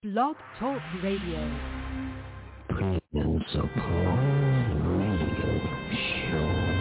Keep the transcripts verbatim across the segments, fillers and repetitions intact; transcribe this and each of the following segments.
Blog Talk Radio. Principal Radio Show.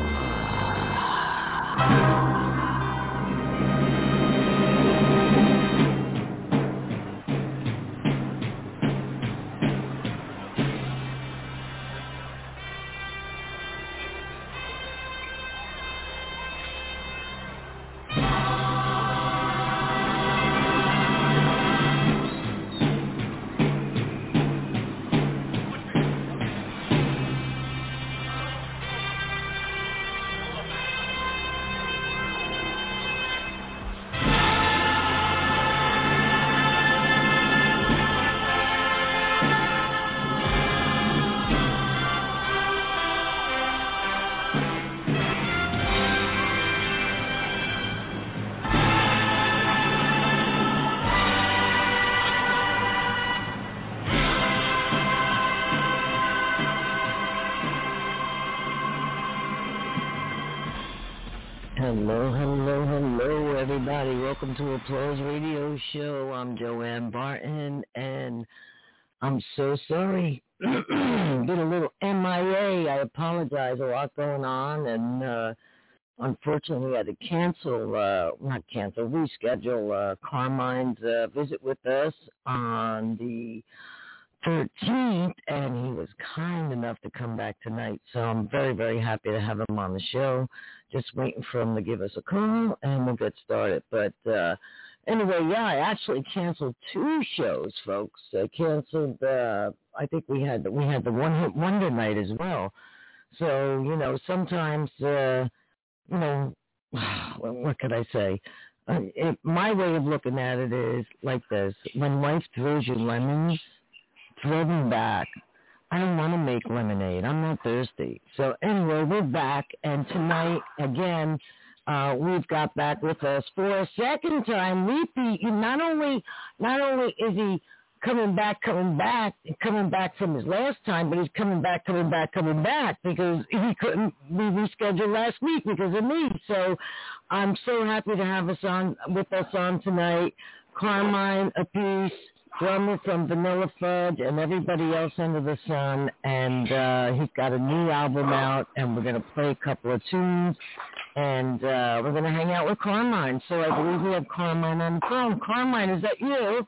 Hello, hello, hello, everybody. Welcome to Applause Radio Show. I'm Joanne Barton, and I'm so sorry. Been a little M I A. I apologize. A lot going on, and uh, unfortunately, I had to cancel, uh, not cancel, reschedule uh, Carmine's uh, visit with us on the thirteenth, and he was kind enough to come back tonight. So I'm very, very happy to have him on the show. Just waiting for him to give us a call, and we'll get started. But uh, anyway, yeah, I actually canceled two shows, folks. I canceled. Uh, I think we had we had the One Hit Wonder night as well. So you know, sometimes uh, you know, what could I say? Uh, it, my way of looking at it is like this: when life throws you lemons, throw them back. I don't want to make lemonade. I'm not thirsty. So anyway, we're back, and tonight, again, uh, we've got back with us for a second time. Repeat. Not only, not only is he coming back, coming back, coming back from his last time, but he's coming back, coming back, coming back because he couldn't be rescheduled last week because of me. So I'm so happy to have us on with us on tonight. Carmine Appice, drummer from Vanilla Fudge and everybody else under the sun, and uh, he's got a new album out, and we're going to play a couple of tunes, and uh, we're going to hang out with Carmine. So I believe we have Carmine on the phone. Carmine, is that you?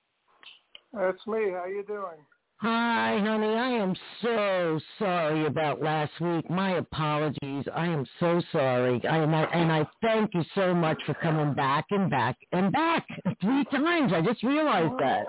That's me. How you doing? Hi, honey. I am so sorry about last week. My apologies. I am so sorry. I am, and I thank you so much for coming back and back and back three times. I just realized that.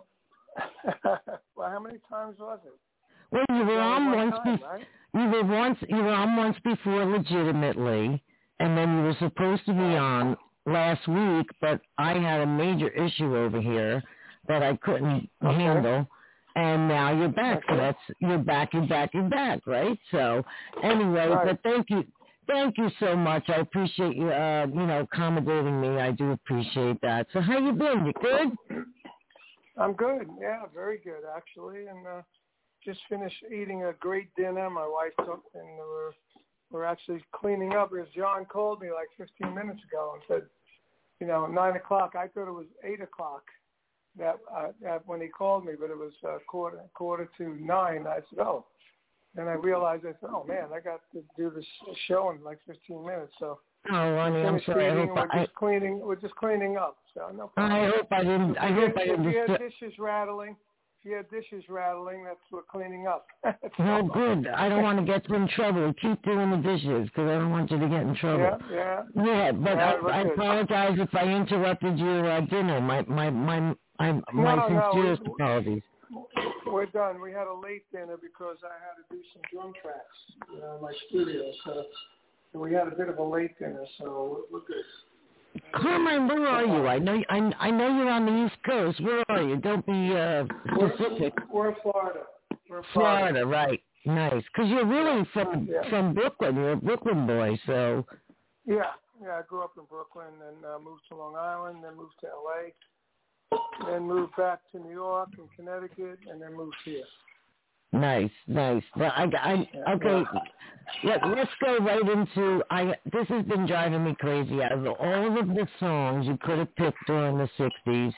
Well, how many times was it? Well, you were on once. Time, be- right? You were once. You were on once before, legitimately, and then you were supposed to be on last week, but I had a major issue over here that I couldn't okay. handle. And now you're back. Okay. So that's, you're back, you're back, you're back, right? So anyway, right. but thank you. Thank you so much. I appreciate you, uh, you know, accommodating me. I do appreciate that. So how you been? You good? I'm good. Yeah, very good, actually. And uh, just finished eating a great dinner. My wife cooked, and we're, we're actually cleaning up. Because John called me like fifteen minutes ago and said, you know, nine o'clock. I thought it was eight o'clock. That, uh, that when he called me, but it was uh, quarter quarter to nine. I said, oh. Then I realized, I said, oh, man, I got to do this show in like fifteen minutes. So oh, honey, I'm sorry. I hope we're I, just cleaning. We're just cleaning up. So no problem. I hope I didn't. I hope had, I didn't. If you had Disturb- dishes rattling, if you had dishes rattling, that's what cleaning up. Well, good. I don't want to get you in trouble. Keep doing the dishes because I don't want you to get in trouble. Yeah, yeah. Yeah, but yeah, I, I apologize if I interrupted your uh, dinner. My, my, my. I, my no, sincerest no, apologies. We're done. We had a late dinner because I had to do some drum tracks you know, in my studio. So, so we had a bit of a late dinner, so we're, we're good. Carmine, where are you? I know I, I know you're on the East Coast. Where are you? Don't be uh, specific. We're, we're in Florida. We're in Florida. Florida, right. Nice. Because you're really from yeah. from Brooklyn. You're a Brooklyn boy, so. Yeah. Yeah, I grew up in Brooklyn and uh, moved to Long Island, then moved to L A, then moved back to New York and Connecticut, and then moved here. Nice, nice. Well, I, I, okay, Let, let's go right into, I. This has been driving me crazy. Out of all of the songs you could have picked during the sixties,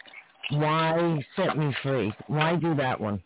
why Set Me Free? Why do that one?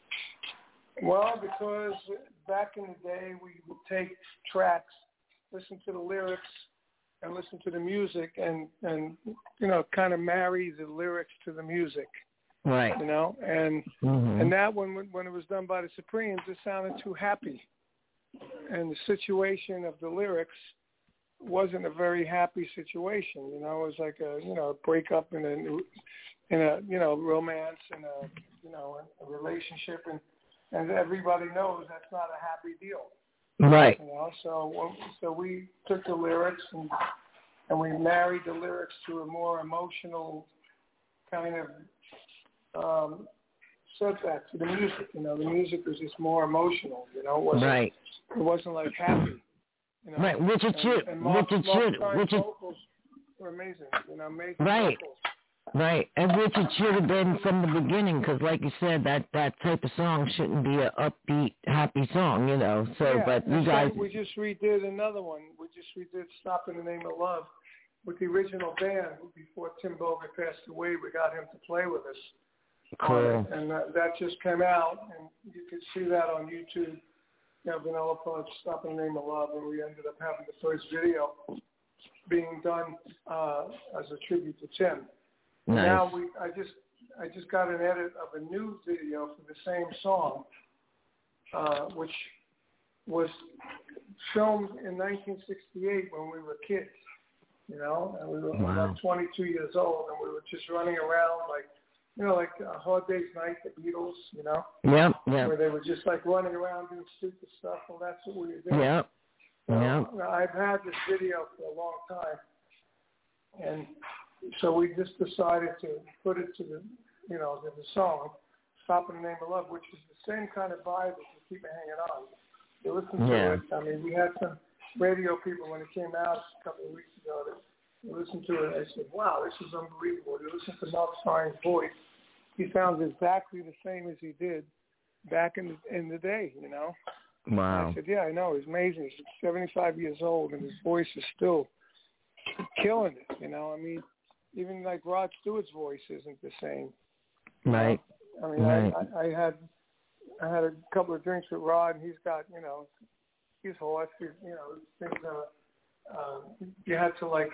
Well, because back in the day, we would take tracks, listen to the lyrics, and listen to the music, and, and you know, kind of marry the lyrics to the music. Right. You know, and mm-hmm. and that one, when it was done by the Supremes, it sounded too happy. And the situation of the lyrics wasn't a very happy situation. You know, it was like a, you know, breakup in a, in a, you know, romance and a, you know, a relationship. And, and everybody knows that's not a happy deal. Right. You know, so, so we took the lyrics and, and we married the lyrics to a more emotional kind of, um, said that to the music. You know, the music was just more emotional. You know, it wasn't, right. It wasn't like happy. You know? Right, Richard Chute, Richard Chute, Richard. Vocals were amazing. You know, amazing right. vocals. Right, and Richard should have been from the beginning, because, like you said, that that type of song shouldn't be a upbeat, happy song, you know. So, yeah, but you guys, we just redid another one. We just redid "Stop in the Name of Love" with the original band. Before Tim Bogan passed away, we got him to play with us. Cool. Uh, and uh, that just came out, and you can see that on YouTube. You know, Vanilla Fudge, "Stop in the Name of Love," and we ended up having the first video being done uh, as a tribute to Tim. Nice. Now we, I just, I just got an edit of a new video for the same song, uh, which was filmed in nineteen sixty-eight when we were kids. You know, and we were wow. about twenty-two years old, and we were just running around like. You know, like uh, Hard Day's Night, the Beatles, you know? Yeah, yeah. Where they were just like running around doing stupid stuff. Well, that's what we were doing. Yeah, so, yeah. I've had this video for a long time. And so we just decided to put it to the, you know, to the song, "Stop in the Name of Love," which is the same kind of vibe as "You Keep It Hanging On." You listen to yeah. it. I mean, we had some radio people when it came out a couple of weeks ago that listened to it, and I said, wow, this is unbelievable. You listen to Mark Stein's voice. He sounds exactly the same as he did back in the, in the day, you know. Wow. And I said, yeah, I know. He's amazing. He's seventy-five years old, and his voice is still killing it, you know. I mean, even like Rod Stewart's voice isn't the same. Right. I mean, right. I, I, I had I had a couple of drinks with Rod, and he's got, you know, he's hoarse. He's, you know, things, uh, uh, you had to, like,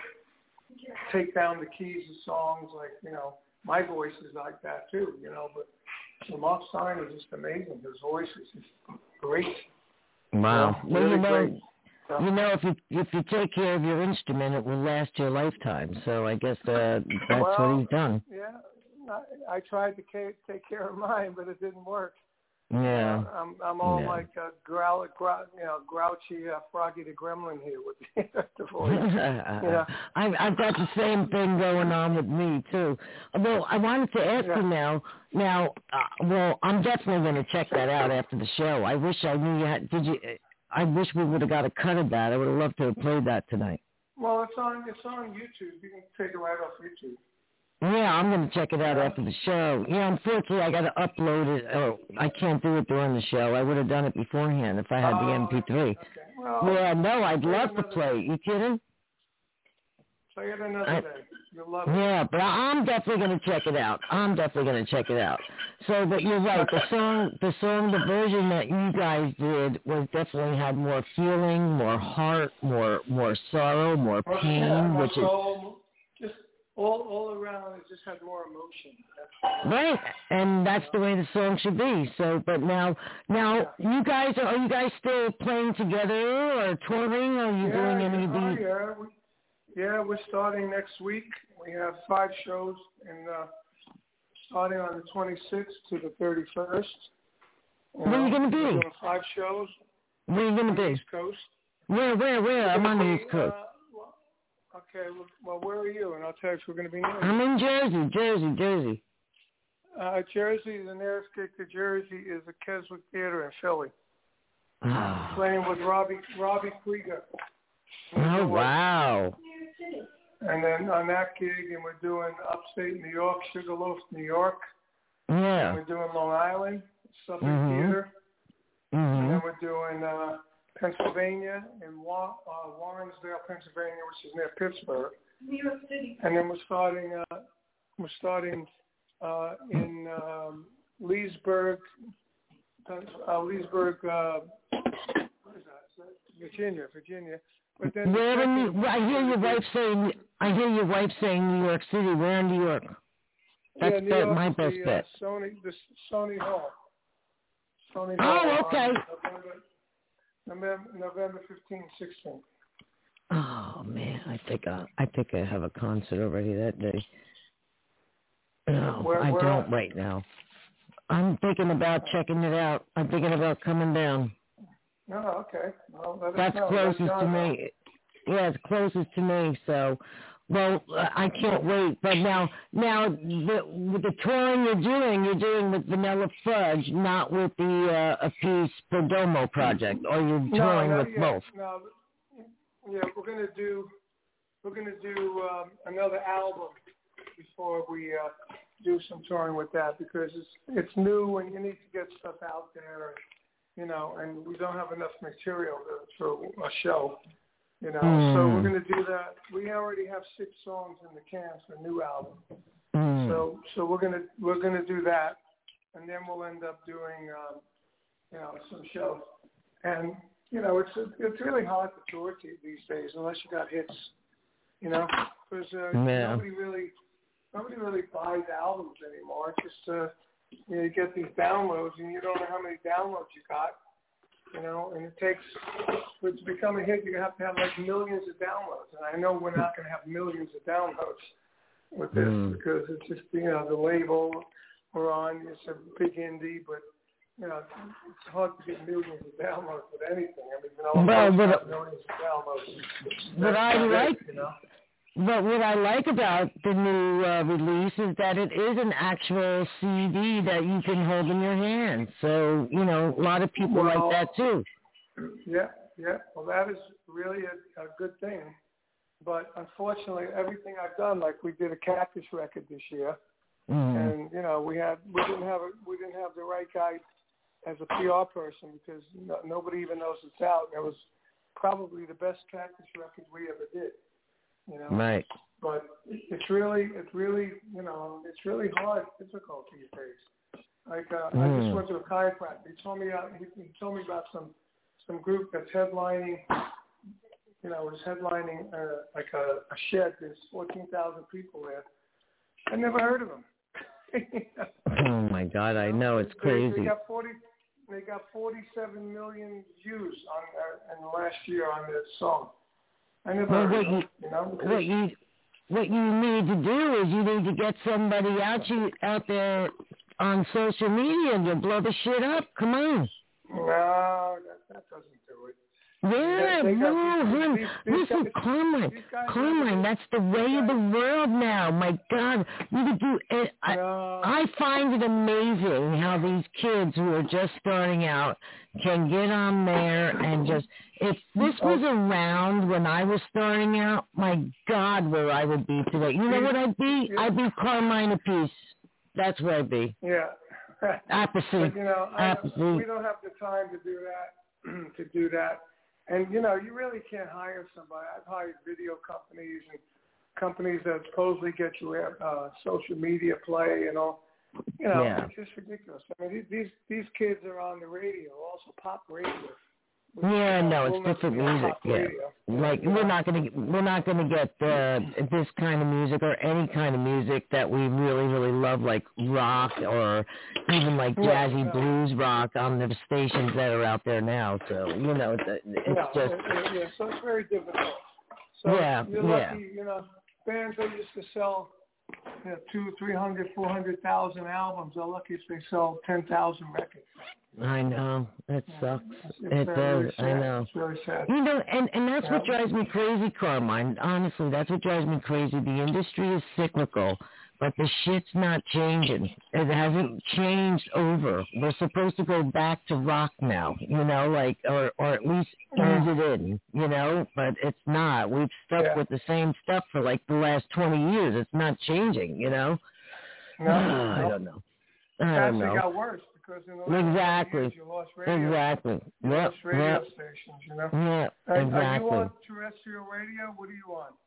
take down the keys of songs, like, you know, my voice is like that too, you know, but so Mark Stein is just amazing. His voice is just great. Wow. You know, well, really you know, great. So, you know, if you if you take care of your instrument, it will last your lifetime. So I guess uh, that's well, what he's done. Yeah, I, I tried to ca- take care of mine, but it didn't work. Yeah. You know, I'm I'm all yeah. like a growl, growl, you know, grouchy uh, Froggy the Gremlin here with the voice. yeah. I've I've got the same thing going on with me too. Well, I wanted to ask yeah. you now. Now, uh, well, I'm definitely going to check that out after the show. I wish I knew you had. Did you? I wish we would have got a cut of that. I would have loved to have played that tonight. Well, it's on it's on YouTube. You can take it right off YouTube. Yeah, I'm going to check it out after the show. Yeah, unfortunately, I got to upload it. Oh, I can't do it during the show. I would have done it beforehand if I had oh, the M P three. Okay. Well, yeah, no, I'd love to play it. You kidding? Play it another I, day. You'll love it. Yeah, but I'm definitely going to check it out. I'm definitely going to check it out. So, but you're right. The song, the song, the version that you guys did was definitely had more feeling, more heart, more more sorrow, more pain, yeah, which soul, is just all all around. It just had more emotion. That's right, and that's the way the song should be. So, but now, now you guys are, are you guys still playing together or touring? Or are you yeah, doing any yeah, of the? yeah. We, yeah, we're starting next week. We have five shows, and uh, starting on the twenty-sixth to the thirty-first. Where are you going to be? We're doing five shows. Where are you going to be? East Coast. Where, where, where? I'm on the East Coast. Uh, well, okay, well, where are you? And I'll tell you if we're going to be near. I'm in Jersey, Jersey, Jersey. Uh, Jersey, the nearest gig to Jersey is the Keswick Theater in Philly. Oh, Playing with Robbie Robbie Krieger. oh wow. And then on that gig, and we're doing upstate New York, Sugarloaf, New York. Yeah. And we're doing Long Island, Suffolk mm-hmm. Theater. Mm-hmm. And then we're doing uh, Pennsylvania, in Wa- uh, Warrensdale, Pennsylvania, which is near Pittsburgh. New York City. And then we're starting, uh, we're starting uh, in um, Leesburg, uh, Leesburg, uh, what is that? Virginia, Virginia. But then Where the in second, New, I hear your wife saying. I hear your wife saying New York City. Where in New York? That's yeah, New bet, York my is best the, bet. Uh, Sony, the Sony Hall. Sony Oh, Hall okay. on November, November, November fifteenth, sixteenth. Oh man, I think I, I think I have a concert already that day. No, Where, I where don't at? right now. I'm thinking about checking it out. I'm thinking about coming down. No, okay. Well, let us That's know. closest Let to John know. me. Yeah, it's closest to me. So, well, uh, I can't wait. But now, now the, with the touring you're doing, you're doing with Vanilla Fudge, not with the uh, Appease Perdomo project, or you're No, touring not with yet. both. No, yeah, we're gonna do we're gonna do um, another album before we uh, do some touring with that because it's it's new and you need to get stuff out there, you know, and we don't have enough material for a show, you know. Mm. So we're gonna do that. We already have six songs in the can for a new album. Mm. So so we're gonna we're gonna do that, and then we'll end up doing um, you know some shows and. You know, it's it's really hard to tour these days unless you got hits. You know, because uh, yeah. nobody really nobody really buys albums anymore. It's just uh, you know, you get these downloads and you don't know how many downloads you got. You know, and it takes for it to become a hit. You have to have like millions of downloads. And I know we're not going to have millions of downloads with this mm. because it's just you know the label we're on. It's a big indie, but. You know, it's hard to get millions of downloads with anything. I mean, you know, well, most but, have millions of downloads. What I like, it, you know? but what I like about the new uh, release is that it is an actual C D that you can hold in your hand. So, you know, a lot of people well, like that too. Yeah, yeah. Well, that is really a, a good thing. But unfortunately, everything I've done, like we did a Cactus record this year, mm. and you know, we had we didn't have a, we didn't have the right guy as a P R person because no, nobody even knows it's out. It was probably the best Cactus record we ever did, you know. Right. But it's really, it's really, you know, it's really hard, difficult these days. Like uh, mm. I just went to a chiropractor. He told me, uh, he, he told me about some some group that's headlining, you know, was headlining uh, like a, a shed. There's fourteen thousand people there. I never heard of them. Oh my God, I know it's crazy. They, they got forty. They got forty-seven million views on uh, in the last year on their song. I never well, heard what of you, it, you know. What you what you need to do is you need to get somebody out you out there on social media and you'll blow the shit up. Come on. No, that, that doesn't do it. Yeah, they, they no, hon. these, these Listen, guys, Carmine, Carmine, that's the way of the world now. My God, you could do it. I, no. I find it amazing how these kids who are just starting out can get on there and just, if this was around when I was starting out, my God, where I would be today. You know what I'd be? Yeah. I'd be Carmine Appice. That's where I'd be. Yeah. Apathy. But, you know, I, Apathy. we don't have the time to do that, to do that. And, you know, you really can't hire somebody. I've hired video companies and companies that supposedly get you uh, social media play and all. You know, yeah. it's just ridiculous. I mean, these these kids are on the radio, also pop radio. Which, Yeah, you know, no, we'll it's different never be on music. pop Yeah, radio. like Yeah. we're not gonna we're not gonna get uh, this kind of music or any kind of music that we really really love, like rock or even like jazzy yeah, no. blues rock on the stations that are out there now. So you know, it's, it's no, just it, it, yeah. So it's very difficult. So yeah, you're yeah. lucky, you know, bands that used to sell, you know, two, three hundred, four hundred thousand albums. They're lucky if they sell ten thousand records. I know. It Yeah. sucks. It's, it's It very, does. really I sad. know. It's really sad. You know, and, and that's Yeah. what drives me crazy, Carmine. Honestly, that's what drives me crazy. The industry is cyclical, but the shit's not changing. It hasn't changed over. We're supposed to go back to rock now, you know, like, or, or at least ease it in, you know, but it's not. We've stuck Yeah. with the same stuff for like the last twenty years. It's not changing, you know? No, I no. don't know. It I don't actually know. got worse because in the last Exactly. years you lost radio. Exactly. You Yep. lost radio Yep. stations, you know. Yeah. Are, Exactly. are you on terrestrial radio? What are you on?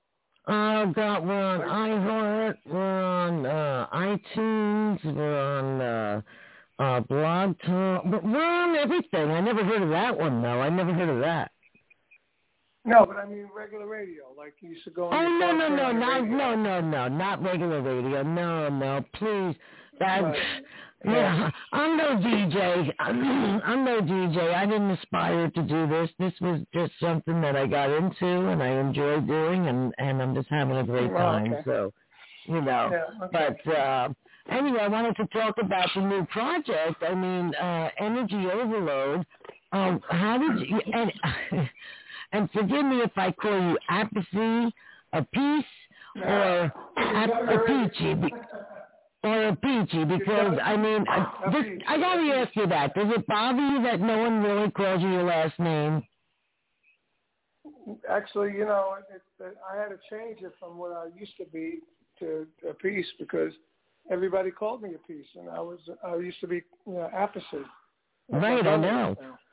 Oh, God, we're on iHeart, we're on uh, iTunes, we're on uh, uh, Blog Talk, but we're on everything. I never heard of that one, though. I never heard of that. No, but I mean regular radio, like you used to go on Oh, your no, car no, no, on the not, radio. no, no, no, not regular radio. No, no, please. That's, Right. yeah, I'm no D J. I'm, I'm no D J. I didn't aspire to do this. This was just something that I got into and I enjoy doing, and, and I'm just having a great time. Oh, okay. So, you know, Yeah, okay. but uh, anyway, I wanted to talk about the new project. I mean, uh, Energy Overload. Um, how did you, and, and forgive me if I call you Apathy, a piece, or ap- a peachy, or a peachy, because, I mean, uh, this, I got to ask you that. Does it bother you that no one really calls you your last name? Actually, you know, it, it, I had to change it from what I used to be to a piece because everybody called me a piece, and I was I used to be you know, Apathy. Right, I know.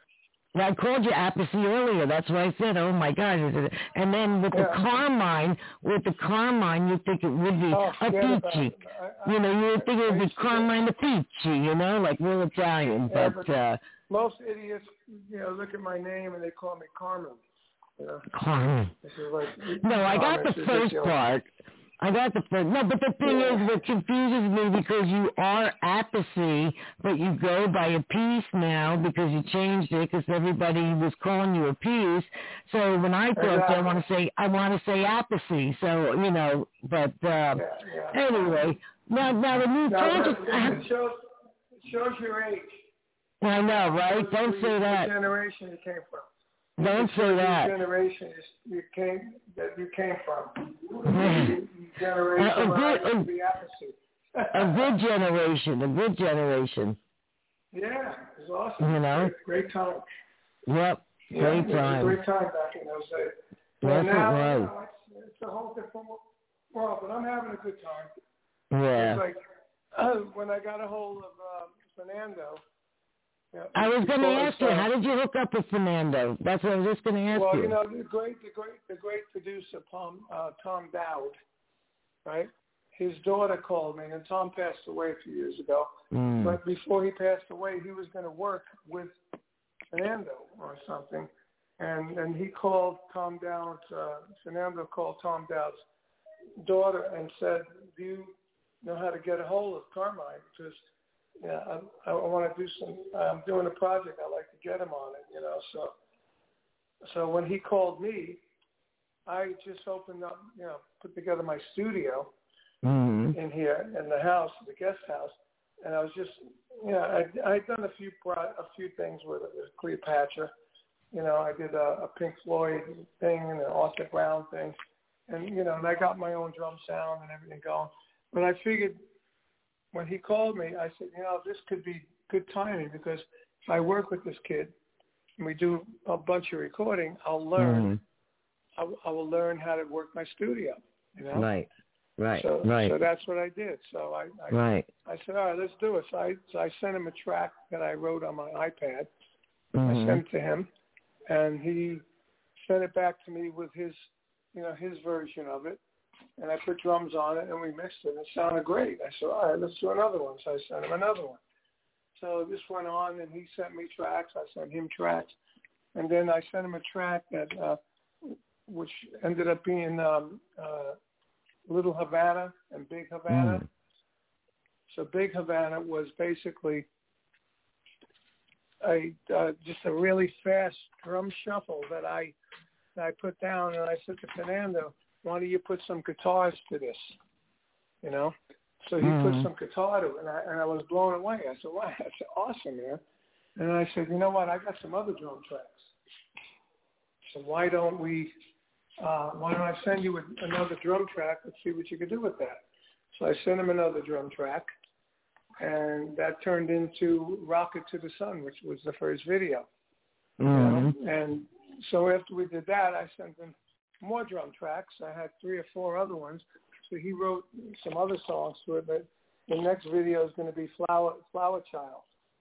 I called you Apathy earlier. That's why I said, oh, my God. And then with yeah. the Carmine, with the Carmine, you think it would be oh, a peachy. I, I, you know, you would think it would be Carmine the Peachy, you know, like real Italian. Yeah, but, but uh, most idiots, you know, look at my name and they call me Carmen. You know? Carmen. This is like, No, I got the first part. I got the first. No, but the thing yeah. is, what confuses me because you are Apathy, but you go by a piece now because you changed it because everybody was calling you a piece. So when I talk exactly. to you, I want to say I want to say Apathy. So you know, but uh, yeah, yeah. anyway, now now the new now, project. It shows, it shows your age. I know, right? Don't say that. The generation you came from. Don't say that. Generation you came that you came from. generation a, a good, a, be a good generation, a good generation. Yeah, it was awesome. You know, great, great time. Yep, yeah, great time. Great time back in those days. Yes, and now, it was. You know, it's, it's a whole different world, but I'm having a good time. Yeah. It's like uh, when I got a hold of um, Fernando. Yeah, I was going to ask you, how did you hook up with Fernando? That's what I was just going to ask well, you. Well, you know, the great, the great, the great producer, Tom, uh, Tom Dowd, right? His daughter called me, and Tom passed away a few years ago. Mm. But before he passed away, he was going to work with Fernando or something, and and he called Tom Dowd. Uh, Fernando called Tom Dowd's daughter and said, "Do you know how to get a hold of Carmine? Because yeah, I, I want to do some. I'm doing a project. I like to get him on it, you know." So, so when he called me, I just opened up, you know, put together my studio mm-hmm. in here in the house, the guest house, and I was just, you know, I I'd done a few pro, a few things with it, with Cleopatra. You know, I did a, a Pink Floyd thing and an Arthur Brown thing, and you know, and I got my own drum sound and everything going. But I figured, when he called me, I said, you know, this could be good timing because if I work with this kid and we do a bunch of recording, I'll learn. Mm-hmm. I, I will learn how to work my studio. You know? Right, right, so, right. So that's what I did. So I, I, right. I said, all right, let's do it. So I, so I sent him a track that I wrote on my iPad. Mm-hmm. I sent it to him, and he sent it back to me with his, you know, his version of it. And I put drums on it, and we mixed it, and it sounded great. I said, all right, let's do another one. So I sent him another one. So this went on, and he sent me tracks. I sent him tracks. And then I sent him a track that, uh, which ended up being um, uh, Little Havana and Big Havana. Mm. So Big Havana was basically a uh, just a really fast drum shuffle that I that I put down, and I said to Fernando, why don't you put some guitars to this, you know? So he mm-hmm. put some guitar to it, and I, and I was blown away. I said, wow, that's awesome, man. And I said, you know what, I got some other drum tracks. So why don't we, uh, why don't I send you another drum track? Let's see what you can do with that. So I sent him another drum track, and that turned into Rocket to the Sun, which was the first video. Mm-hmm. You know? And so after we did that, I sent him more drum tracks. I had three or four other ones. So he wrote some other songs to it, but the next video is going to be Flower Flower Child.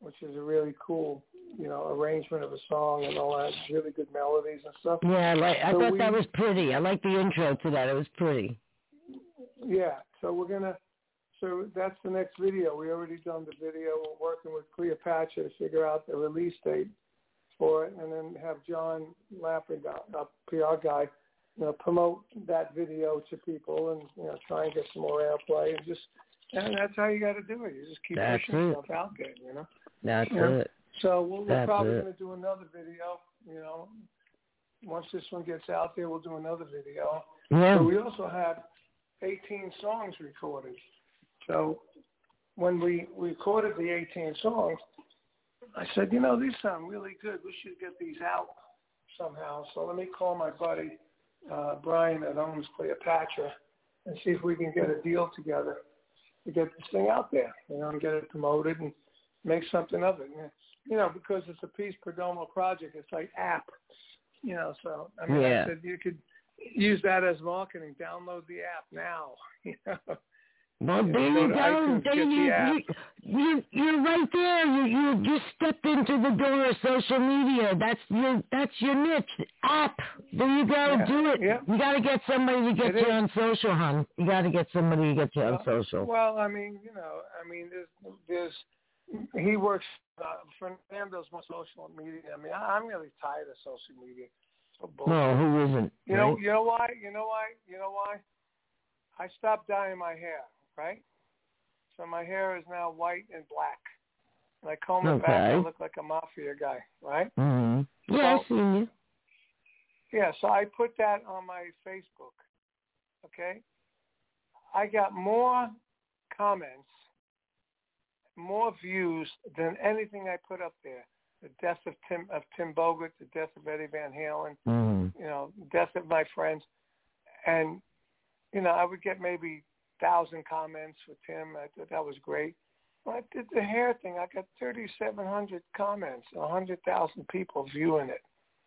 which is a really cool, you know, arrangement of a song and all that, really good melodies and stuff. Yeah, I, like, I so thought we, that was pretty. I like the intro to that. It was pretty. Yeah, so we're going to, so that's the next video. We already done the video. We're working with Cleopatra to figure out the release date for it, and then have John Lappin, our P R guy, you know, promote that video to people and, you know, try and get some more airplay. And just, and that's how you got to do it. You just keep that's pushing it. stuff out there, you know. That's you know? it. So we're, we're probably it. going to do another video, you know. Once this one gets out there, we'll do another video. Yeah. So we also have eighteen songs recorded. So when we recorded the eighteen songs, I said, you know, these sound really good. We should get these out somehow. So let me call my buddy, uh, Brian, that owns Cleopatra, and see if we can get a deal together to get this thing out there, you know, and get it promoted and make something of it. You know, because it's a Peace Perdomo project. It's like app, you know, so, I mean, yeah. I said you could use that as marketing. Download the app now, you know. Well, there you go. There you, you, you, you're right there. You, you just stepped into the door of social media. That's your, that's your niche. App. There you go. Yeah, Do it. yeah. You got to get somebody to get It you is. on social, hon. You got to get somebody to get you on well, social. Well, I mean, you know, I mean, there's, there's, he works, uh, Fernando's more social media. I mean, I, I'm really tired of social media. So no, who isn't? You right? know, you know why? You know why? You know why? I stopped dyeing my hair, right? So my hair is now white and black. And I comb it okay. back, I look like a mafia guy, right? Mm-hmm. Yeah, so, I've seen you. Yeah, so I put that on my Facebook, okay? I got more comments, more views than anything I put up there. The death of Tim of Tim Bogert, the death of Eddie Van Halen, mm-hmm. you know, death of my friends. And, you know, I would get maybe thousand comments with Tim. I thought that was great. When I did the hair thing, I got thirty-seven hundred comments, one hundred thousand people viewing it.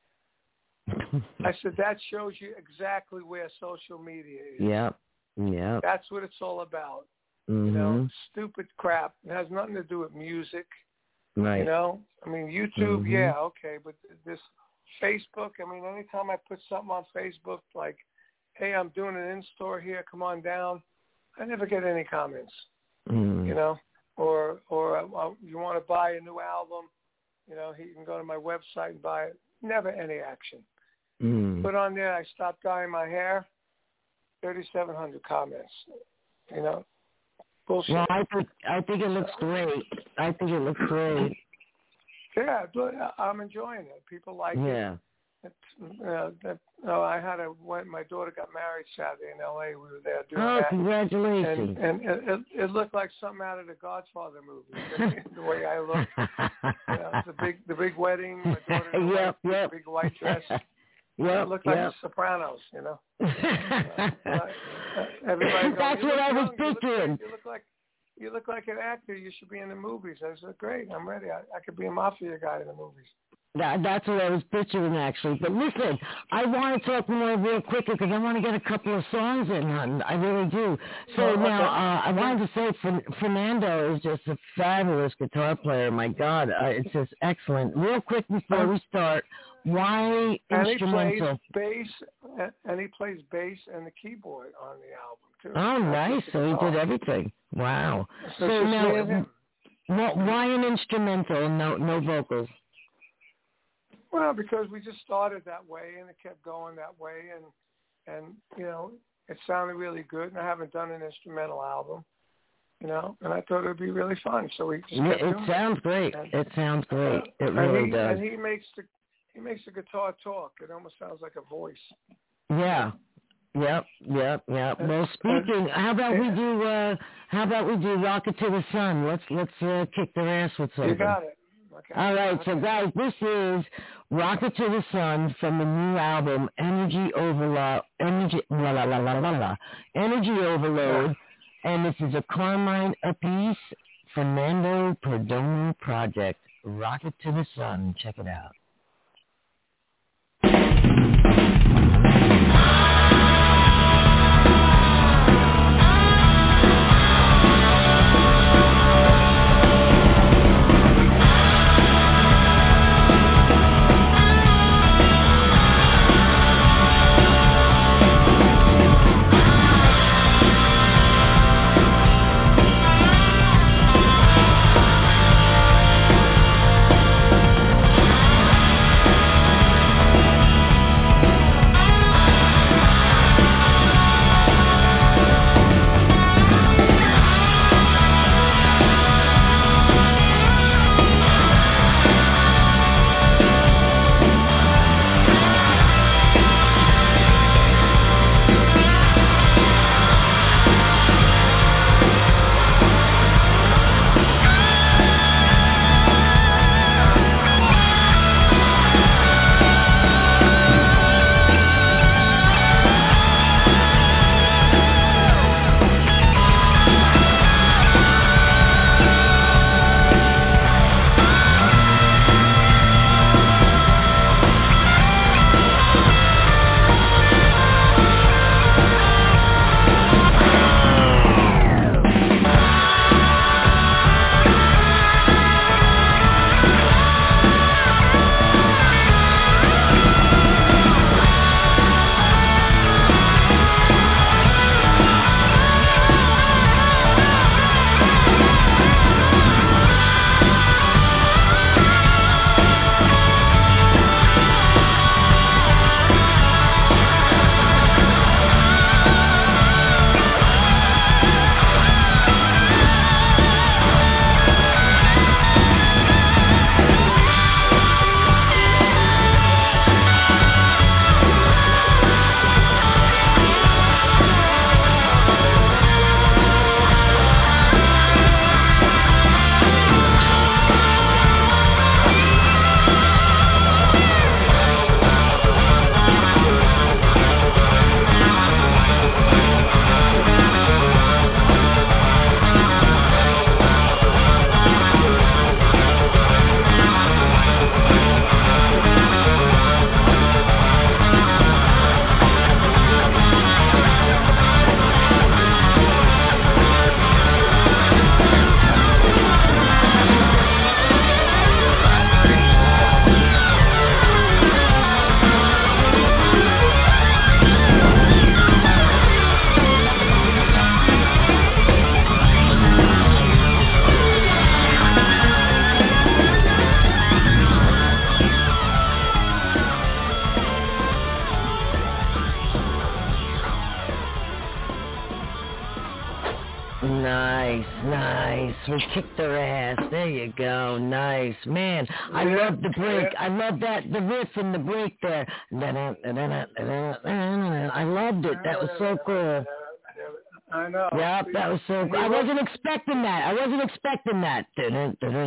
I said, that shows you exactly where social media is. Yep, yep. That's what it's all about. Mm-hmm. You know, stupid crap. It has nothing to do with music. Right. You know, I mean, YouTube, mm-hmm. yeah, okay, but this Facebook, I mean, anytime I put something on Facebook like, hey, I'm doing an in-store here, come on down, I never get any comments, mm. you know, or or uh, you want to buy a new album, you know, you can go to my website and buy it. Never any action. Mm. Put on there, I stopped dyeing my hair, thirty-seven hundred comments, you know. Bullshit. Well, I think, I think it looks great. I think it looks great. Yeah, but I'm enjoying it. People like yeah. it. It's, uh, that, oh, I had a when my daughter got married Saturday in L A. We were there doing oh, that. congratulations! And, and it, it, it looked like something out of the Godfather movie. The way I looked, you know, the big the big wedding. My daughter in a yep, white, yep. big white dress. Yep, it looked like yep. the Sopranos, you know. uh, uh, everybody goes, That's you what look I was young, picturing. You look, like, you look like you look like an actor. You should be in the movies. I said, great, I'm ready. I, I could be a mafia guy in the movies. That, that's what I was picturing, actually. But listen, I want to talk more real quicker because I want to get a couple of songs in, hon. I really do. So Oh, okay. now, uh, I wanted to say Fer- Fernando is just a fabulous guitar player. My God, uh, it's just excellent. Real quick before we start, why and instrumental? He plays bass, and he plays bass and the keyboard on the album, too. Oh, nice. So he did everything. Wow. So, so now, wh- why an instrumental, no no vocals? Well, because we just started that way, and it kept going that way, and and you know, it sounded really good. And I haven't done an instrumental album, you know, and I thought it would be really fun. So we just Yeah, kept it doing sounds it. great. And, it sounds great. It and really he, does. And he makes the he makes the guitar talk. It almost sounds like a voice. Yeah. Yep. Yep. Yep. Well, speaking, how about we do? Uh, how about we do "Rocket to the Sun"? Let's let's uh, kick their ass with something. You got it. Okay. All right, okay. so guys, this is "Rocket to the Sun" from the new album Energy Overload. Energy, la la la la la la. Energy Overload, yeah. And this is a Carmine Appice Fernando Perdomo project. "Rocket to the Sun." Check it out. We kicked their ass. There you go. Nice. Man, I yeah. love the break. I love that, the riff and the break there. I loved it. That was so cool. I know. Yep, that was so cool. I wasn't expecting that. I wasn't expecting that. You wrote, you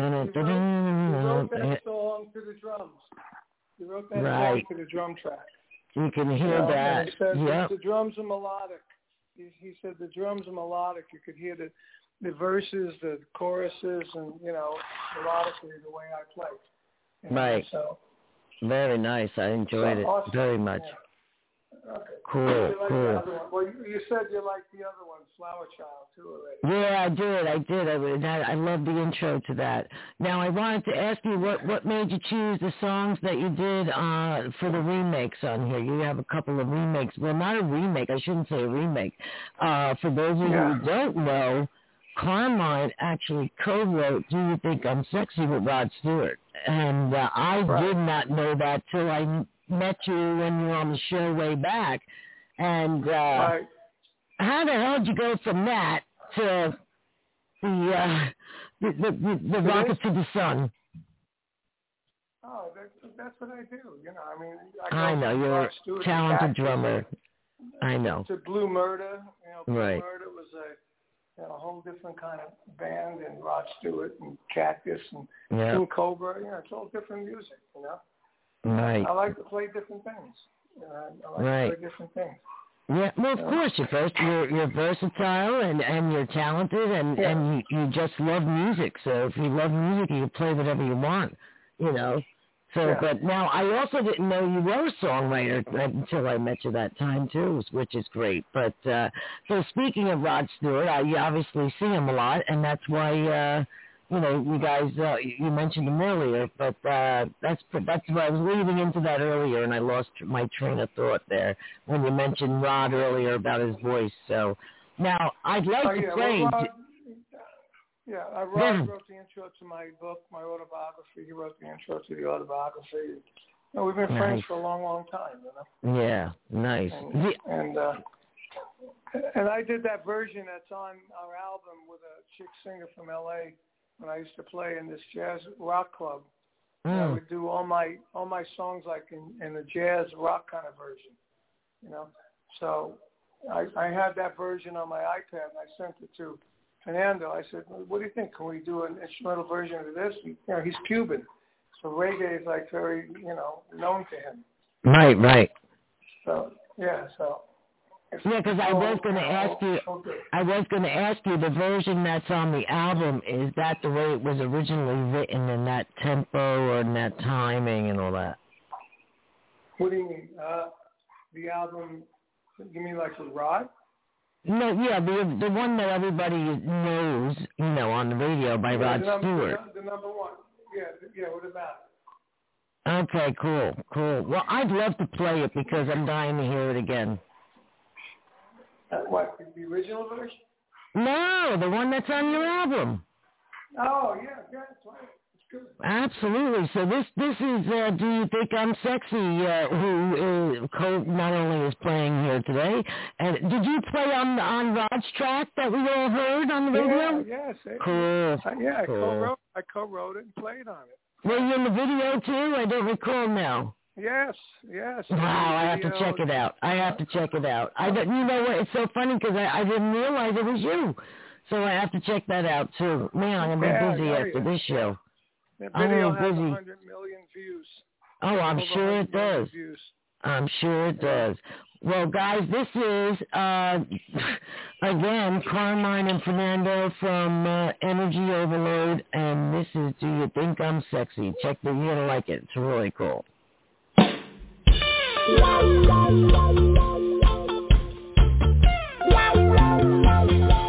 wrote that song to the drums. You wrote that right. song to the drum track. You can hear you know, that. He said yep. the drums are melodic. He, he said the drums are melodic. You could hear the, the verses, the choruses, and, you know, melodically the way I play. You know, right. So. Very nice. I enjoyed so it awesome. very much. Yeah. Okay. Cool, like cool. Well, you, you said you liked the other one, Flower Child, too, already. Yeah, I did. I did. I, I, I love the intro to that. Now, I wanted to ask you, what, what made you choose the songs that you did uh, for the remakes on here? You have a couple of remakes. Well, not a remake. I shouldn't say a remake. Uh, for those of you yeah. who don't know, Carmine actually co-wrote Do You Think I'm Sexy with Rod Stewart. And uh, I right. did not know that till I met you when you were on the show way back. And uh, right. how the hell did you go from that to the uh, the, the, the, the rocket to the sun? Oh, that, that's what I do. You know, I mean, I, I know you're a talented drummer. I know. To Blue Murder, you know, Blue right. Murder was a, you know, a whole different kind of band, and Rod Stewart and Cactus and yep. King Cobra. You know, it's all different music. You know. Right. I like to play different things. You know, I like right. to play different things. Yeah, well, of course, you're first. You're you're versatile and, and you're talented and, yeah. and you, you just love music. So if you love music, you can play whatever you want, you know. So, yeah. but now I also didn't know you were a songwriter until I met you that time too, which is great. But uh, so speaking of Rod Stewart, I, you obviously see him a lot, and that's why. Uh, You know, you guys, uh, you mentioned him earlier, but uh, that's that's why I was leading into that earlier, and I lost my train of thought there when you mentioned Rod earlier about his voice. So now I'd like oh, to yeah, play. Well, Rod, yeah, uh, Rod yeah. wrote the intro to my book, my autobiography. He wrote the intro to the autobiography. You know, we've been nice. friends for a long, long time. You know. Yeah, nice. And the, and, uh, and I did that version that's on our album with a chick singer from L A when I used to play in this jazz rock club. mm. I would do all my all my songs like in, in a jazz rock kind of version, you know. So I, I had that version on my iPad, and I sent it to Fernando. I said, "What do you think? Can we do an instrumental version of this?" And, you know, he's Cuban, so reggae is like very, you know, known to him. Right, right. So yeah, so. Yeah, because I was going to ask you, I was going to ask you, the version that's on the album, is that the way it was originally written in that tempo or in that timing and all that? What do you mean? Uh, the album, you mean like with Rod? No, yeah, the the one that everybody knows, you know, on the radio by yeah, Rod the number, Stewart. The, the number one. Yeah, yeah, what about it? Okay, cool, cool. Well, I'd love to play it because I'm dying to hear it again. Uh, what, the original version? No, the one that's on your album. Oh, yeah, yeah, that's right. It's good. Absolutely. So this this is uh, Do You Think I'm Sexy, uh, who uh, Cole not only is playing here today. And did you play on on Rod's track that we all heard on the radio? Yeah, yes. Cool. Uh, yeah, I cool. co-wrote, I co-wrote it and played on it. Were you in the video too? I don't recall now. Yes, yes. Wow, I have to check it out. I have to check it out. I don't, you know what? It's so funny because I, I didn't realize it was you, so I have to check that out too. Man, I'm gonna yeah, be busy yeah, after yeah. this show. That video I'm has busy. one hundred million views. Oh, I'm Over sure it does. Views. I'm sure it does. Well, guys, this is, uh, again, Carmine and Fernando from uh, Energy Overload, and this is Do You Think I'm Sexy? Check the, you're gonna like it. It's really cool. La, la, la, la, la, la, la, la.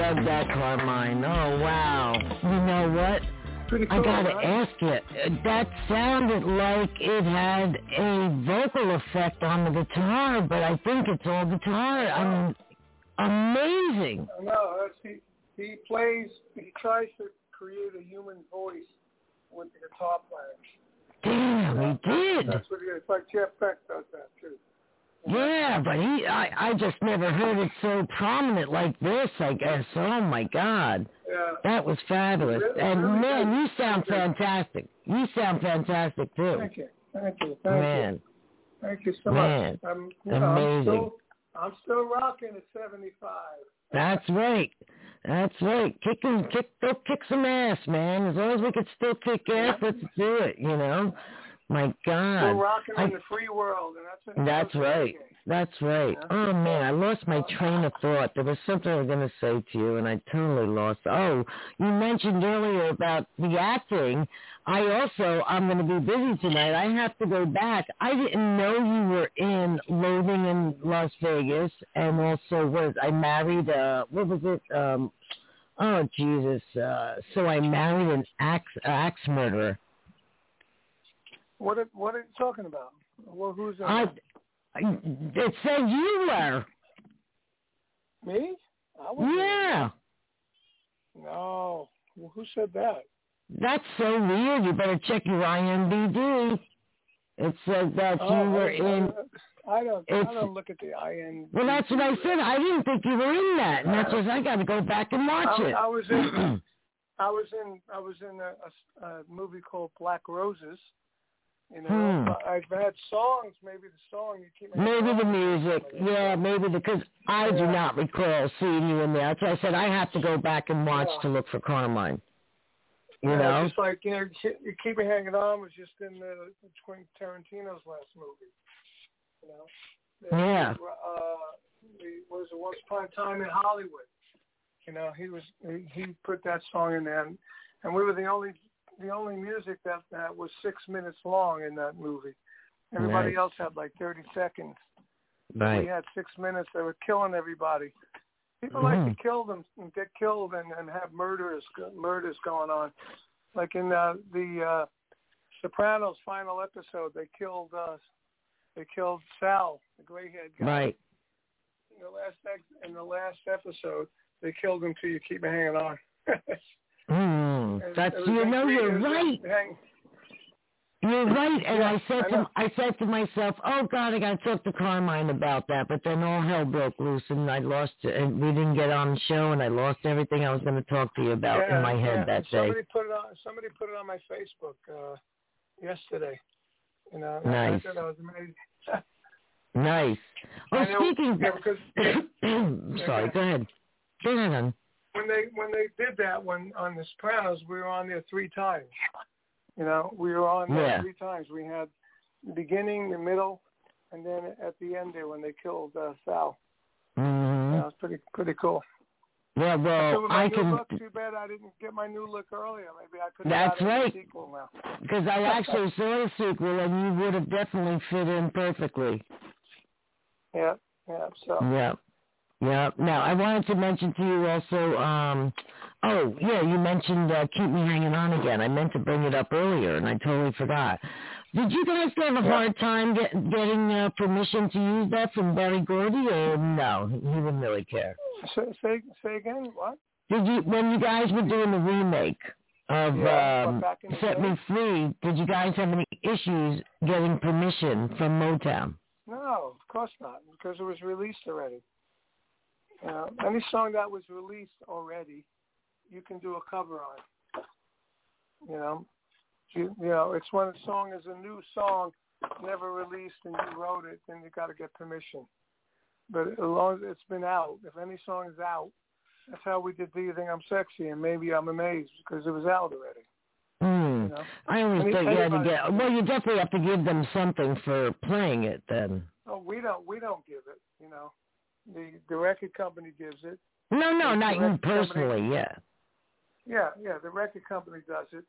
dug that, Carmine. Oh, wow. You know what? Pretty cool, I gotta right? ask you, that sounded like it had a vocal effect on the guitar, but I think it's all guitar. I mean, amazing. No, that's, he, he plays, he tries to create a human voice with the guitar playing. Damn, he did. That's what he is. It's like Jeff Beck does that, too. Yeah, but he, I, I just never heard it so prominent like this, I guess. Oh, my God. Yeah. That was fabulous. Really, and, really man, good. you sound fantastic. You sound fantastic, too. Thank you. Thank you. Thank man. you. Thank you so Man. much. I'm, you know, Amazing. I'm still, I'm still rocking at seventy-five. That's right. That's right. Kick, kick, go kick some ass, man. As long as we could still kick ass, let's do it, you know? My God. Still rocking I, in the free world. And that's, that's that's right. That's right. Yeah. Oh, man, I lost my train of thought. There was something I was going to say to you, and I totally lost it. Oh, you mentioned earlier about the acting. I also, I'm going to be busy tonight. I have to go back. I didn't know you were in Loathing in Las Vegas, and also was I married, uh, what was it? Um, oh, Jesus. Uh, so I married an axe, axe murderer. What are, what are you talking about? Well, who's in I, it? I, it said you were. Me? I wasn't. Yeah. No. Well, who said that? That's so weird. You better check your I M D B. It said that Oh, you were I, in. I don't. It's, I don't look at the I N. Well, that's what I said. I didn't think you were in that, and that's just I got to go back and watch I, it. I was in. I was in. I was in a, a, a movie called Black Roses. You know, Hmm. I've had songs. Maybe the song you keep. Maybe the music, yeah, maybe because I do Yeah. not recall seeing you in there. That's why I said I have to go back and watch Yeah. to look for Carmine. You yeah, know, just like you know, you keep me hanging on was just in the, the Quentin Tarantino's last movie. You know. The, Yeah. Uh, the, was it Once Upon a Time in Hollywood? You know, he was he, he put that song in there, and, and we were the only the only music that, that was six minutes long in that movie. Everybody Nice. else had like thirty seconds. right? We had six minutes. They were killing everybody. People Mhm. like to kill them and get killed and, and have murders murders going on. Like in uh, the uh, Sopranos final episode, they killed uh, they killed Sal, the gray-haired guy. Right. In the last ex- in the last episode, they killed him till you keep me hanging on. Hmm. That's It was you like know three- you're it was right. like hang- You're right, and Yeah, I said I to know. I said to myself, "Oh God, I got to talk to Carmine about that." But then all hell broke loose, and I lost it, and we didn't get on the show, and I lost everything I was going to talk to you about yeah, in my head yeah. that day. Somebody put it on. Somebody put it on my Facebook uh, yesterday. You know, and Nice. I thought that was amazing. Nice. Oh, I know, speaking. yeah, because Sorry, go ahead. Go ahead, hon. when they when they did that when on The Sopranos, we were on there three times. You know, we were on there Yeah. three times. We had the beginning, the middle, and then at the end there when they killed uh, Sal. Mm-hmm. That was pretty pretty cool. Yeah, So well, with my I new can. look, too bad I didn't get my new look earlier. Maybe I could have That's got right. a sequel now. Because I actually saw the sequel, and you would have definitely fit in perfectly. Yeah, yeah. So Yeah. Yeah. Now, I wanted to mention to you also, um, oh, yeah, you mentioned uh, Keep Me Hanging On Again. I meant to bring it up earlier, and I totally forgot. Did you guys have a Yeah. hard time get, getting uh, permission to use that from Barry Gordy, or no? He didn't really care. say say, say again. What? Did you, when you guys were doing the remake of Yeah, um, back in the Set day? Me Free, did you guys have any issues getting permission from Motown? No, of course not, because it was released already. You know, any song that was released already, you can do a cover on. You know, you, you know, it's when a song is a new song, never released, and you wrote it, then you got to get permission. But as long as it's been out, if any song is out, that's how we did Do You Think I'm Sexy, and Maybe I'm Amazed, because it was out already. Hmm. You know? I always Any- thought you had to anybody- get. Well, you definitely have to give them something for playing it. Then. Oh, we don't. We don't give it. You know, the the record company gives it. No, no, The not you record personally. company- Yeah. Yeah, yeah. The record company does it.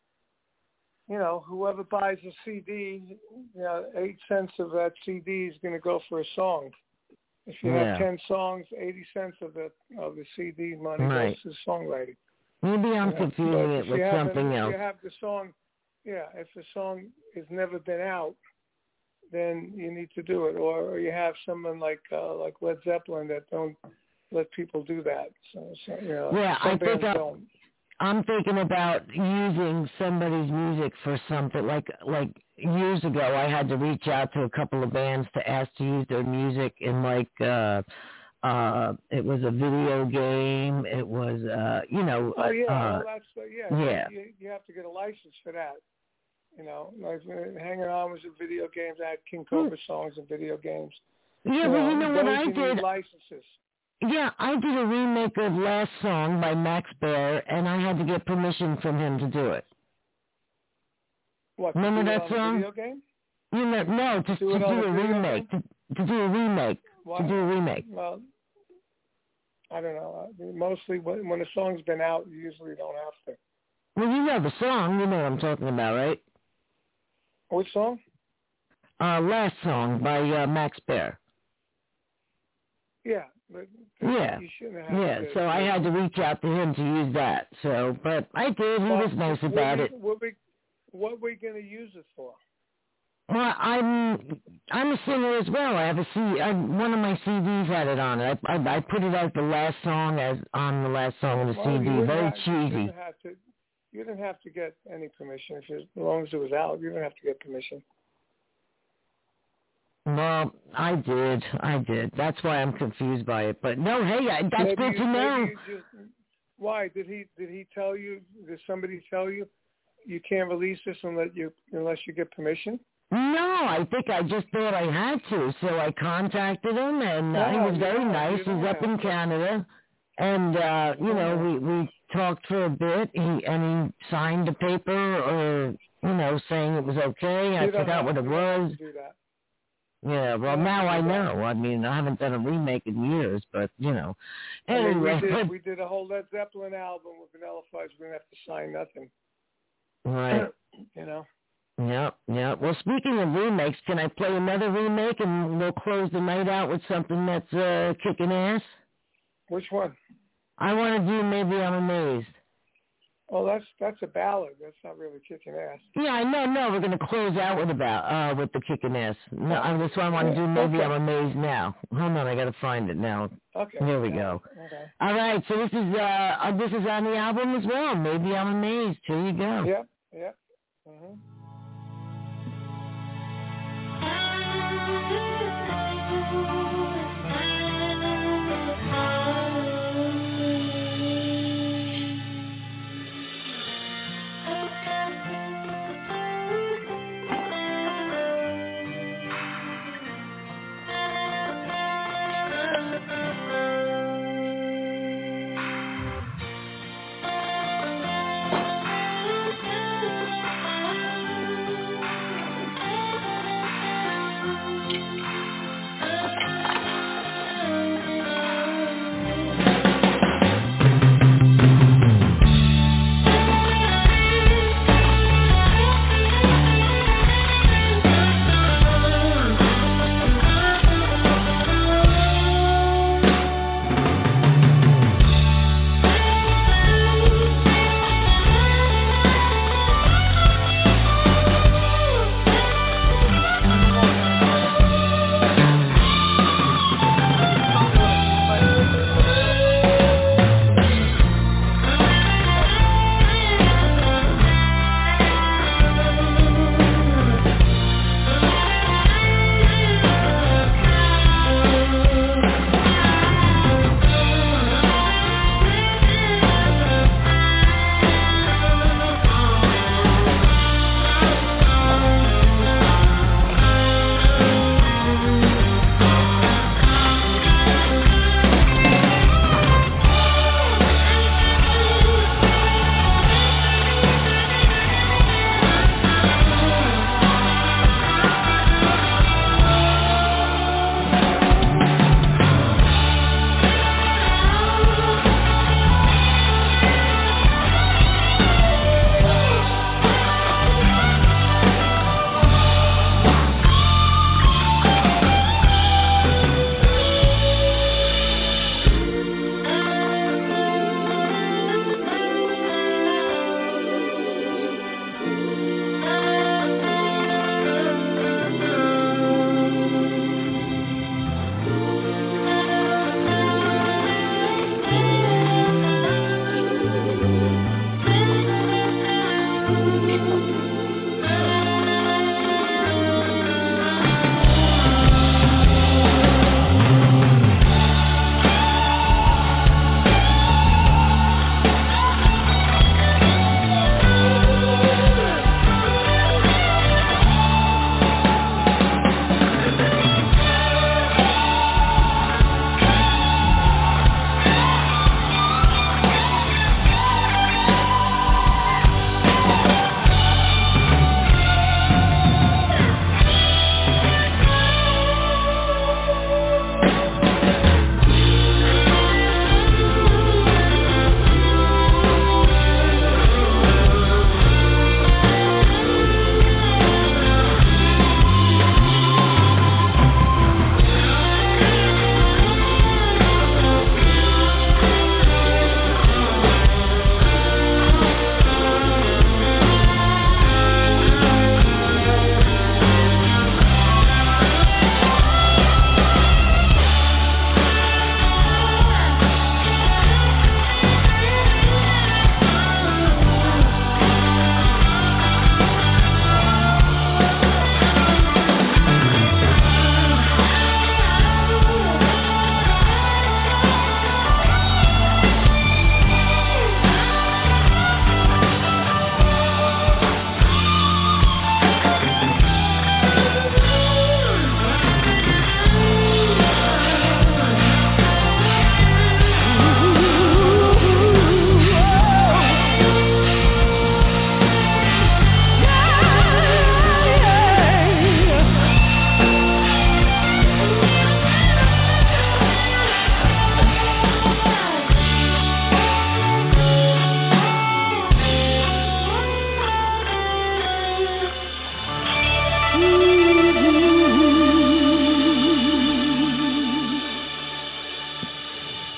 You know, whoever buys a C D, you know, eight cents of that C D is going to go for a song. If you yeah. have ten songs, eighty cents of the of the C D money right. goes to songwriting. Maybe I'm Yeah. confusing it with something if else. If you have the song, yeah, if the song has never been out, then you need to do it. Or, or you have someone like uh, like Led Zeppelin that don't let people do that. So, so you know, yeah, some I think bands I, don't. I'm thinking about using somebody's music for something. Like like years ago, I had to reach out to a couple of bands to ask to use their music in like. Uh, Uh, it was a video game. It was, uh, you know. Oh yeah, uh, well that's uh, yeah. yeah. You, you have to get a license for that. You know, like uh, Hanging On was in video games. I had King Cobra songs in video games. Yeah, you but know, you know what those I you did? Need licenses. Yeah, I did a remake of Last Song by Max Baer, and I had to get permission from him to do it. What? Remember to do that it on song? A video game? You know, no, to, do, to it do on a, a remake. To, to do a remake. Why? To do a remake. Well, I don't know. I mean, mostly when, when a song's been out, you usually don't have to. Well, you know the song. You know what I'm talking about, right? Which song? Uh, Last Song by uh, Max Baer. Yeah. But Yeah. You shouldn't have Yeah, to, so I had to reach out to him to use that. So, but I did. He well, was nice what about we, it. What we, what we going to use it for? Well, I'm I'm a singer as well. I have a C. I, one of my C Ds had it on it. I, I I put it as the last song as on the last song of the well, C D. You Very have, cheesy. You didn't have to. You didn't have to get any permission. If it, as long as it was out, you didn't have to get permission. Well, I did. I did. That's why I'm confused by it. But no, hey, I, that's maybe good you, to know. Maybe you just, why did he? Did he tell you? Did somebody tell you you can't release this unless you unless you get permission? No, I think I just thought I had to, so I contacted him, and uh, No, he was very you don't. nice. You He's don't up have in to. Canada, and uh, you know, we we talked for a bit. He and he signed a paper, or you know, saying it was okay. I You don't forgot have- what it you don't have was. to do that. Yeah, well, You don't now have I to do that. know. I mean, I haven't done a remake in years, but you know, I mean, anyway. we did but, we did a whole Led Zeppelin album with Vanilla Fudge. We didn't have to sign nothing. right. You know. Yeah, yeah. Well, speaking of remakes, can I play another remake and we'll close the night out with something that's uh, kicking ass? Which one? I want to do Maybe I'm Amazed. Oh, that's that's a ballad. That's not really kicking ass. Yeah, I know. No, we're going to close out with about uh, with the kicking ass. No, I, that's why I want to do Maybe Okay. I'm Amazed now. Hold on, I got to find it now. Okay. Here we yeah. go. Okay. All right, so this is uh, uh this is on the album as well. Maybe I'm Amazed. Here you go. Yep. Yep. Mhm.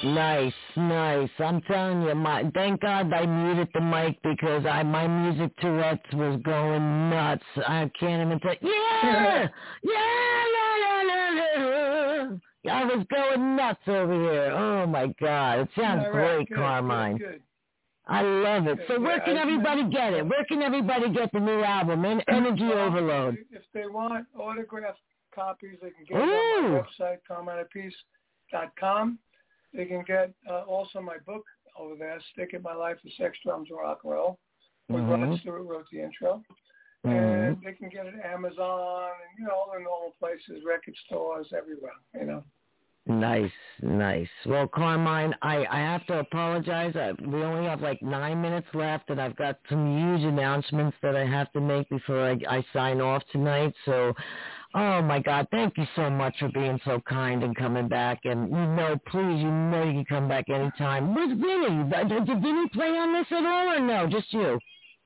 Nice, nice. I'm telling you, my thank God I muted the mic because I my music Tourette's was going nuts. I can't even tell. Yeah, yeah, la, la, la, la. I was going nuts over here. Oh my God, it sounds All right, great, good, Carmine. Good, good. I love it. Good, So where yeah, can I- everybody get it? Where can everybody get the new album, En- Energy well, Overload? If they want autographed copies, they can get it Ooh. on my website, carmine apiece dot com. They can get uh, also my book over there, Stick It, My Life with Sex, Drums, and Rock and Roll, where Mm-hmm. Rod Stewart wrote the intro. Mm-hmm. And they can get it at Amazon and, you know, all the normal places, record stores, everywhere, you know. Nice, nice. Well, Carmine, I, I have to apologize. I, we only have like nine minutes left, and I've got some huge announcements that I have to make before I, I sign off tonight. So, oh, my God, thank you so much for being so kind and coming back. And, you know, please, you know you can come back anytime. Where's Vinny? Did, did Vinny play on this at all or no? Just you?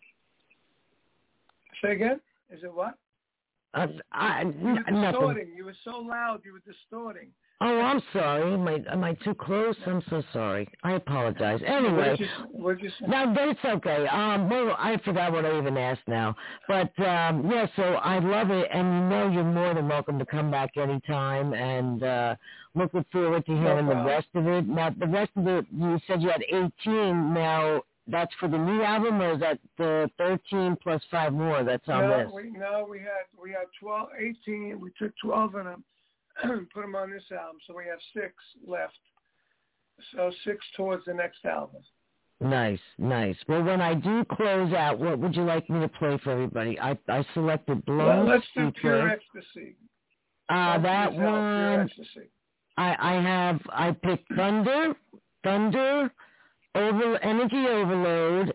Say again? Is it what? Uh, I, You were n- nothing. distorting. You were so loud. You were distorting. Oh, I'm sorry. Am I, am I too close? I'm so sorry. I apologize. Anyway. What did you, what did you say? No, that's okay. Um, well, I forgot what I even asked now. But, um, yeah, so I love it, and you know you're more than welcome to come back anytime, and uh, looking forward to hearing No the rest of it. Now, the rest of it, you said you had eighteen. Now, that's for the new album, or is that the thirteen plus five more that's on no, this? we no, we had we had twelve, eighteen. We took twelve of them, put them on this album, so we have six left. So six towards the next album. Nice, nice. Well, when I do close out, what would you like me to play for everybody? I I selected Blown Well, let's do Secret. Pure Ecstasy. Uh, Don't that use help, Pure one. Ecstasy. I I have I picked Thunder, Thunder, Over Energy Overload,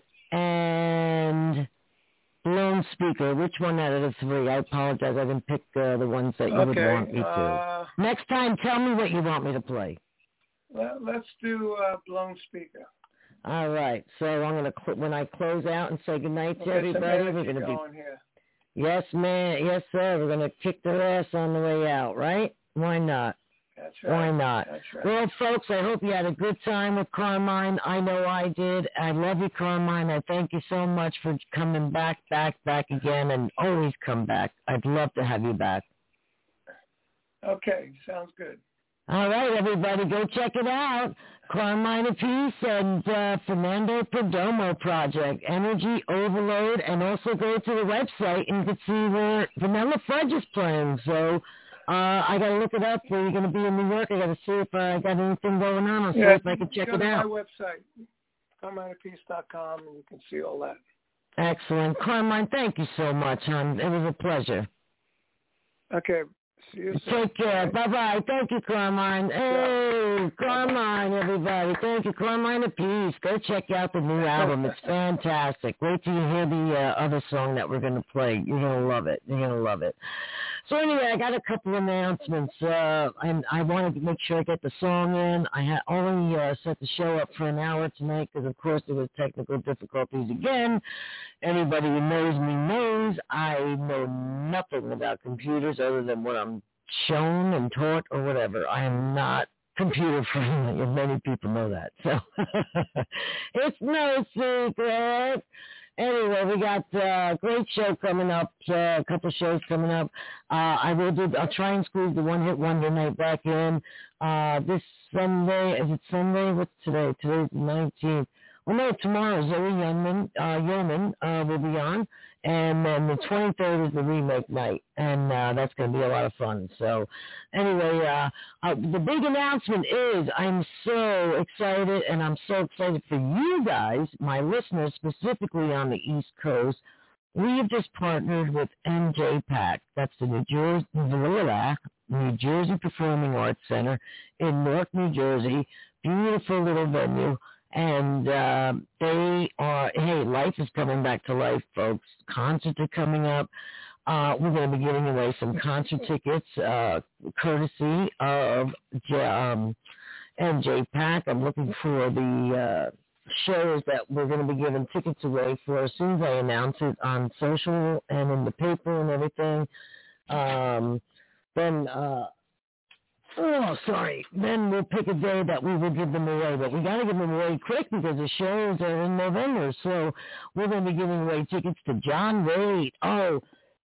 and Blown Speaker. Which one out of the three? I apologize. I didn't pick uh, the ones that you would Okay, want me to. uh, Next time, tell me what you want me to play. Let, let's do uh, Blown Speaker. All right. So I'm gonna cl- when I close out and say goodnight to We'll get some everybody, we're energy gonna be going here. yes, man, yes, sir. We're gonna kick their ass on the way out, right? Why not? That's right. Why not? That's right. Well, folks, I hope you had a good time with Carmine. I know I did. I love you, Carmine. I thank you so much for coming back, back, back again, and always come back. I'd love to have you back. Okay, sounds good. All right, everybody, go check it out. Carmine Apiece and uh, Fernando Perdomo Project, Energy Overload, and also go to the website and you can see where Vanilla Fudge is playing. So uh, I got to look it up where you're going to be in New York. I got to see if I got anything going on. I'll see Yeah, if I can check go it to out. my website, carmine apiece dot com, and you can see all that. Excellent. Carmine, thank you so much, hon. It was a pleasure. Okay. See you soon. Take care. Bye-bye. Thank you, Carmine. Hey, Carmine, everybody. Thank you, Carmine Apiece. Go check out the new album. It's fantastic. Wait till you hear the uh, other song that we're going to play. You're going to love it. You're going to love it. So anyway, I got a couple of announcements, uh, and I wanted to make sure I get the song in. I had only uh, set the show up for an hour tonight because, of course, there was technical difficulties again. Anybody who knows me knows I know nothing about computers other than what I'm shown and taught or whatever. I am not computer friendly, and many people know that. So it's no secret. Anyway, we got a uh, great show coming up, uh, a couple shows coming up. Uh, I will do, I'll try and squeeze the One Hit Wonder night back in. Uh, this Sunday, is it Sunday? What's today? Today's the nineteenth. Well, no, tomorrow Zoe Yeoman, uh, Yeoman uh, will be on, and then the twenty-third is the remake night, and uh, that's going to be a lot of fun. So anyway, uh, uh, the big announcement is I'm so excited, and I'm so excited for you guys, my listeners, specifically on the East Coast. We have just partnered with N J PAC. That's the New Jersey, New Jersey Performing Arts Center in Newark, New Jersey. Beautiful little venue. And uh, they are, hey, life is coming back to life, folks. Concerts are coming up. Uh, we're going to be giving away some concert tickets, uh, courtesy of um, N J PAC. I'm looking for the uh, shows that we're going to be giving tickets away for as soon as I announce it on social and in the paper and everything. Um, then... Uh, Oh, sorry. Then we'll pick a day that we will give them away. But we got to give them away quick because the shows are in November. So we're going to be giving away tickets to John Wade. Oh,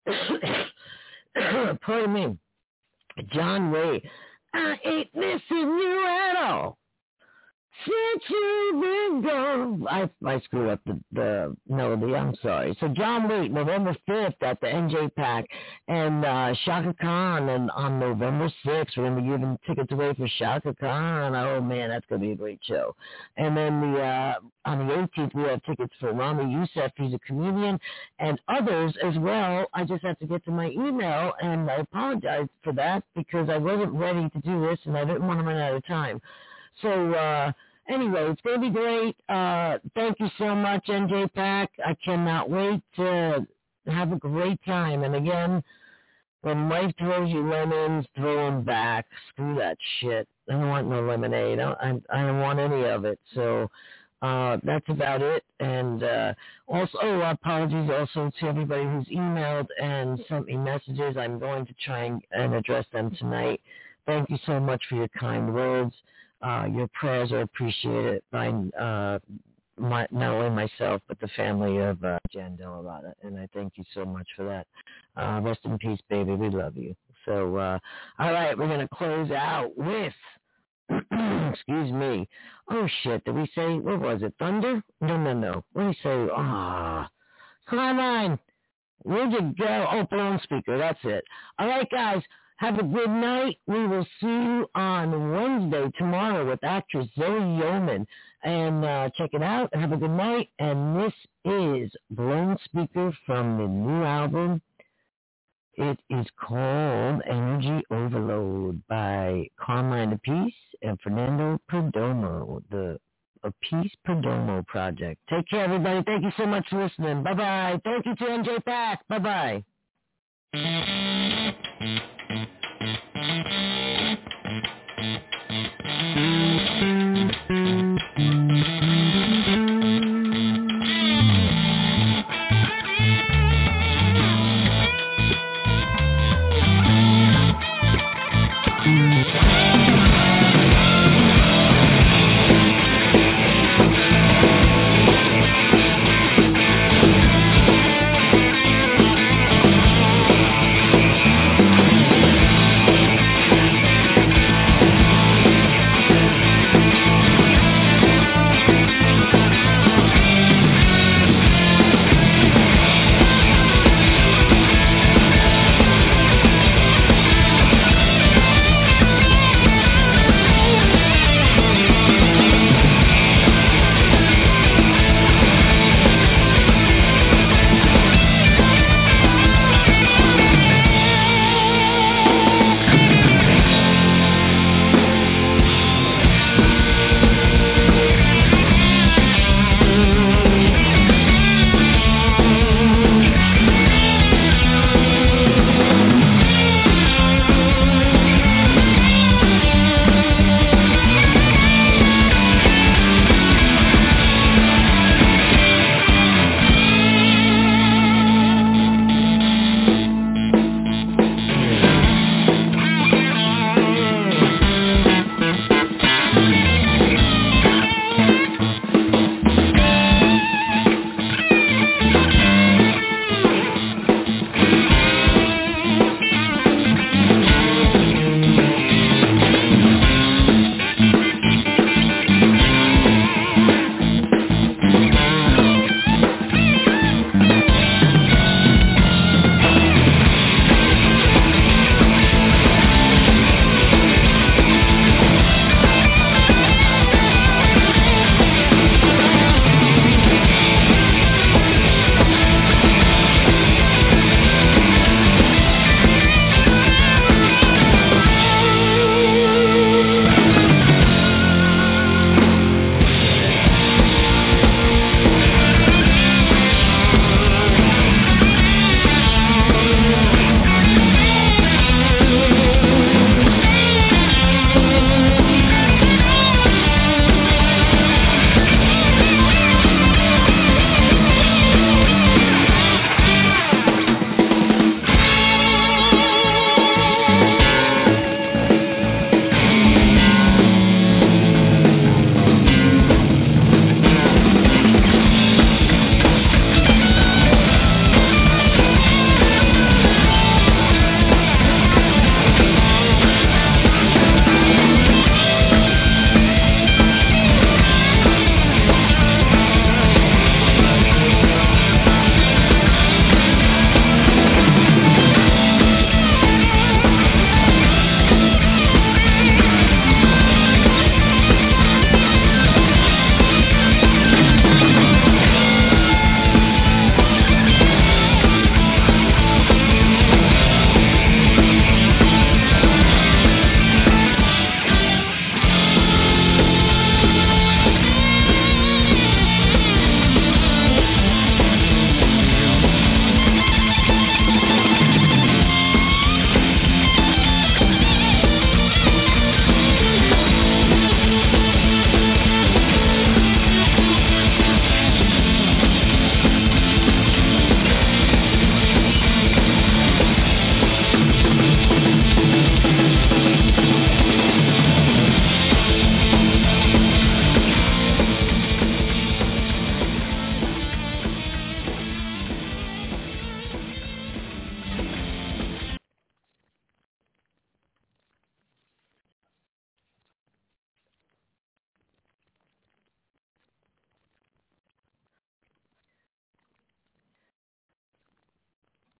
pardon me. John Wade. I ain't missing you at all. Since you've been gone. I, I screwed up the, the melody. I'm sorry. So John Waite, November fifth at the N J PAC, and uh, Shaka Khan. And on November sixth, we're going to be giving tickets away for Shaka Khan. Oh, man, that's going to be a great show. And then the uh, on the eighteenth, we have tickets for Rami Youssef. He's a comedian, and others as well. I just have to get to my email, and I apologize for that because I wasn't ready to do this, and I didn't want to run out of time. So, uh, anyway, it's going to be great. Uh, thank you so much, N J PAC. I cannot wait to have a great time. And again, when life throws you lemons, throw them back. Screw that shit. I don't want no lemonade. I don't, I don't want any of it. So uh, that's about it. And uh, also, oh, apologies also to everybody who's emailed and sent me messages. I'm going to try and, and address them tonight. Thank you so much for your kind words. Uh, your prayers are appreciated by uh, my, not only myself, but the family of uh, Jan Delarada, and I thank you so much for that. Uh, rest in peace, baby. We love you. So, uh, all right, we're going to close out with, excuse me. Oh, shit, did we say, what was it, Thunder? No, no, no. What did we say? Ah, oh, come on. Where'd you go? Oh, blown speaker. That's it. All right, guys. Have a good night. We will see you on Wednesday tomorrow with actress Zoe Yeoman. And uh, check it out. Have a good night. And this is Blown Speaker from the new album. It is called Energy Overload by Carmine Appice and Fernando Perdomo, the Appice Perdomo Project. Take care, everybody. Thank you so much for listening. Bye-bye. Thank you to N J PAC. Bye-bye.